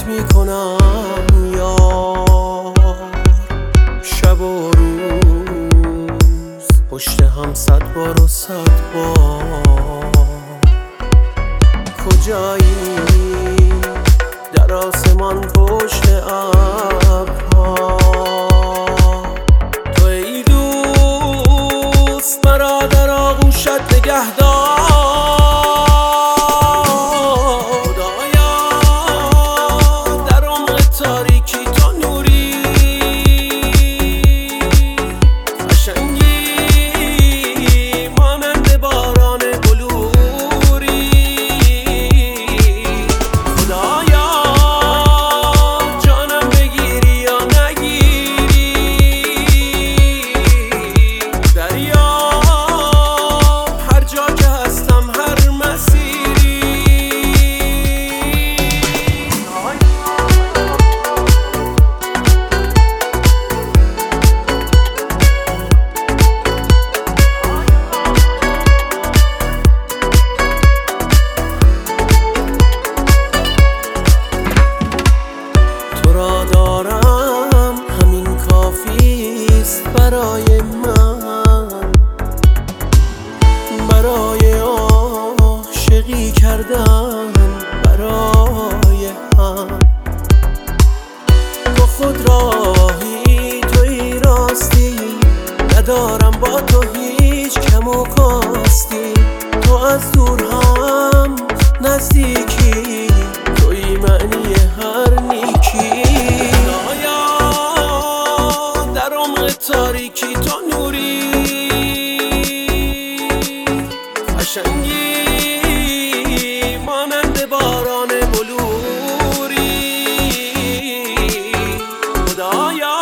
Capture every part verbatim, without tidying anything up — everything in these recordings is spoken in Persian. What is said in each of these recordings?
میکنم یار، شب و روز پشت هم صد بار و صد بار. کجایی در آسمان پشت ابرها، تو ای دوست مرا در آغوشت نگهدار. دارم همین کافیست برای من، برای عاشقی کردن برای هم. تو خود راهی توی راستی، ندارم با تو هیچ کم و کاستی. تو از دور هم نزدیکی، توی معنی هر نیکی. تاریکی تو نوری، قشنگی مانند باران بلوری. خدایا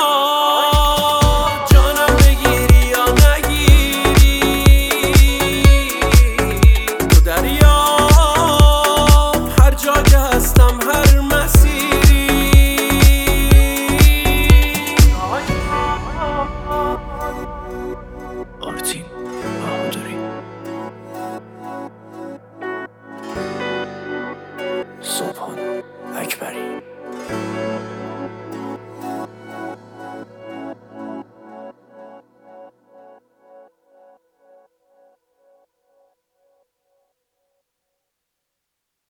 جانم بگیری یا نگیری، تو دریا هر جا که هستم هر مسیری. آرتین بهادری، سبحان اکبری.